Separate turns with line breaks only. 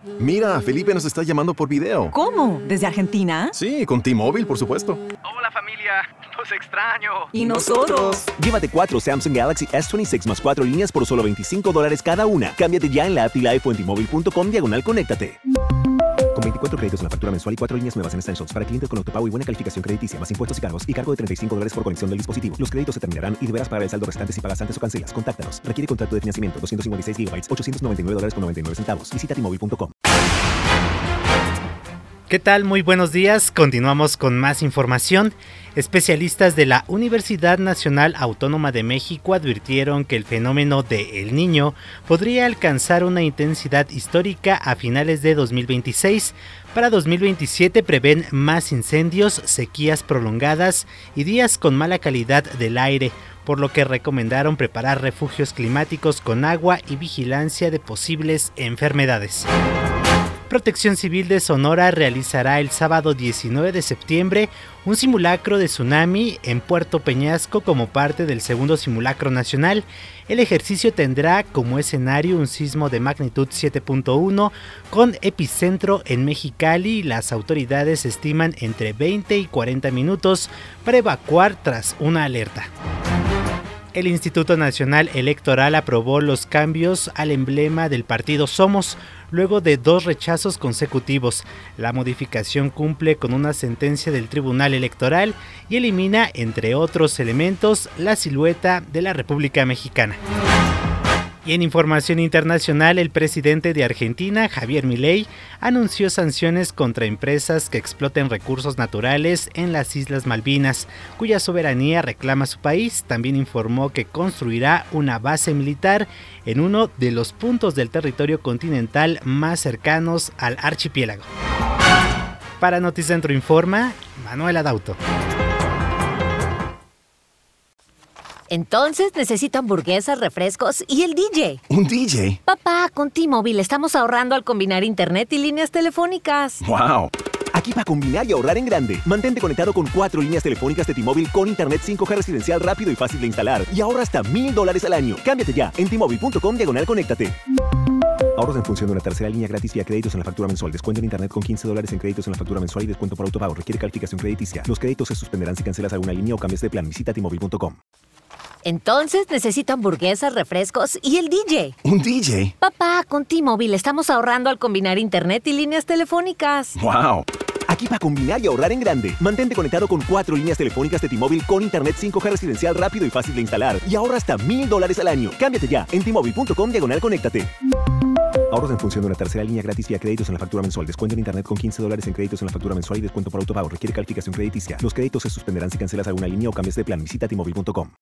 Mira, Felipe nos está llamando por video.
¿Cómo? ¿Desde Argentina?
Sí, con T-Mobile, por supuesto.
Hola familia, los extraño.
¿Y nosotros?
Llévate 4 Samsung Galaxy S26 más 4 líneas por solo $25 cada una. Cámbiate ya en la app y Live o en T-Mobile.com/conéctate. Con 24 créditos en la factura mensual y 4 líneas nuevas en Essentials para clientes con autopago y buena calificación crediticia, más impuestos y cargos, y cargo de $35 por conexión del dispositivo. Los créditos se terminarán y deberás pagar el saldo restante si pagas antes o cancelas. Contáctanos. Requiere contrato de financiamiento. 256 GB, $899.99. Visita T-Mobile.com.
¿Qué tal? Muy buenos días. Continuamos con más información. Especialistas de la Universidad Nacional Autónoma de México advirtieron que el fenómeno de El Niño podría alcanzar una intensidad histórica a finales de 2026. Para 2027 prevén más incendios, sequías prolongadas y días con mala calidad del aire, por lo que recomendaron preparar refugios climáticos con agua y vigilancia de posibles enfermedades. Protección Civil de Sonora realizará el sábado 19 de septiembre un simulacro de tsunami en Puerto Peñasco como parte del segundo simulacro nacional. El ejercicio tendrá como escenario un sismo de magnitud 7.1 con epicentro en Mexicali. Las autoridades estiman entre 20 y 40 minutos para evacuar tras una alerta. El Instituto Nacional Electoral aprobó los cambios al emblema del partido Somos, luego de 2 rechazos consecutivos. La modificación cumple con una sentencia del Tribunal Electoral y elimina, entre otros elementos, la silueta de la República Mexicana. Y en información internacional, el presidente de Argentina, Javier Milei, anunció sanciones contra empresas que exploten recursos naturales en las Islas Malvinas, cuya soberanía reclama su país. También informó que construirá una base militar en uno de los puntos del territorio continental más cercanos al archipiélago. Para Noticentro Informa, Manuel Adauto.
Entonces necesito hamburguesas, refrescos y el DJ.
¿Un DJ?
Papá, con T-Mobile estamos ahorrando al combinar internet y líneas telefónicas.
¡Wow!
Aquí para combinar y ahorrar en grande. Mantente conectado con 4 líneas telefónicas de T-Mobile con internet 5G residencial rápido y fácil de instalar. Y ahorra hasta $1,000 al año. Cámbiate ya en T-Mobile.com/conéctate. Ahorros en función de una tercera línea gratis vía créditos en la factura mensual. Descuento en internet con $15 en créditos en la factura mensual y descuento por autopago. Requiere calificación crediticia. Los créditos se suspenderán si cancelas alguna línea o cambias de plan. Visita T-Mobile.com.
Entonces necesito hamburguesas, refrescos y el DJ.
¿Un DJ?
Papá, con T-Mobile estamos ahorrando al combinar internet y líneas telefónicas.
¡Wow!
Aquí para combinar y ahorrar en grande. Mantente conectado con 4 líneas telefónicas de T-Mobile con internet 5G residencial rápido y fácil de instalar. Y ahorra hasta $1,000 al año. Cámbiate ya en T-Mobile.com/conéctate. Ahorros en función de una tercera línea gratis vía créditos en la factura mensual. Descuento en internet con $15 en créditos en la factura mensual y descuento por autopago. Requiere calificación crediticia. Los créditos se suspenderán si cancelas alguna línea o cambias de plan. Visita T-Mobile.com.